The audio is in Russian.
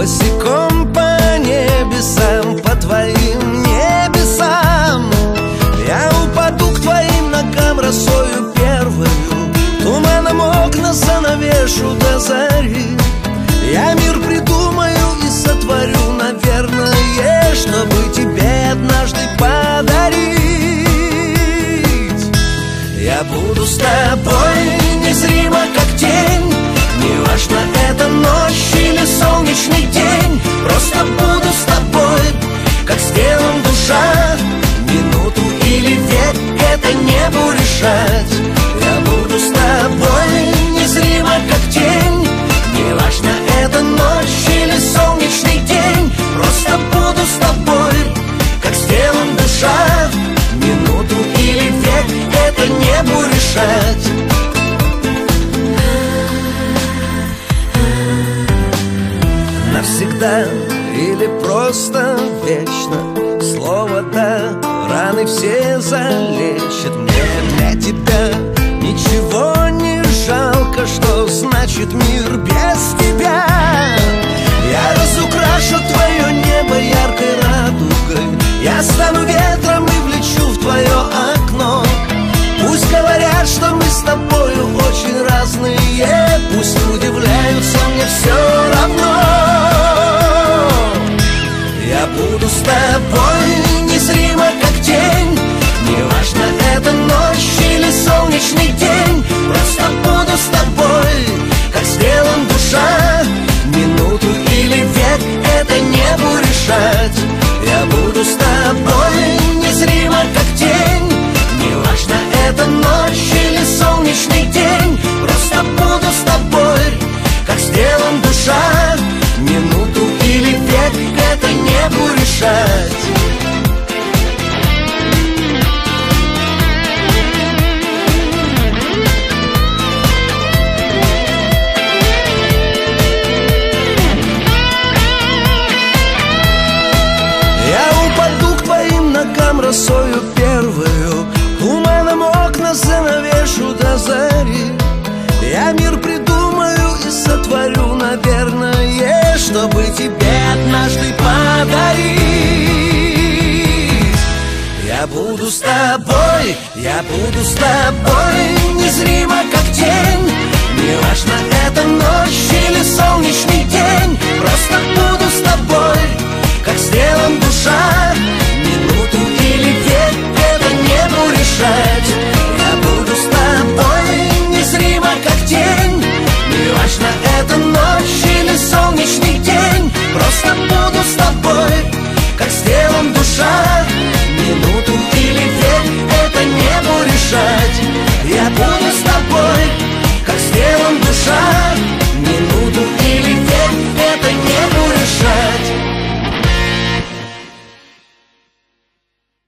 босиком по небесам, по твоим небесам. Я упаду к твоим ногам росою первою, туманом окна занавешу до зари. Я мир придумаю и сотворю, наверное, чтобы тебе однажды подарить. Я буду с тобой незримо, как тень. Неважно, это ночь или солнечный день. Просто буду с тобой, как с телом душа. Минуту или век это небу решать. Я буду с тобой незримо, как тень. Неважно, это ночь или солнечный день. Просто буду с тобой, как с телом душа. Минуту или век это небу решать. Навсегда или просто вечно, слово «да» раны все залечат. Мне для тебя ничего не жалко, что значит мир без тебя. Я разукрашу твое небо яркой радугой. Я стану ветром и влечу в твое окно. Пусть говорят, что мы с тобою очень разные, пусть удивляются, мне все равно. Я буду с тобой незримо, как тень. Неважно, это ночь или солнечный день. Просто буду с тобой, как сделан душа. Минуту или век это небу решать. Я буду с тобой незримо, как тень. Неважно, это ночь или солнечный день. Просто буду с тобой, как сделан душа. Минуту или век это небу решать. Росою первою, туманом окна занавешу до зари. Я мир придумаю и сотворю, наверное, чтобы тебе однажды подарить. Я буду с тобой, я буду с тобой незримо, как тень. Неважно, это ночь или солнечный день.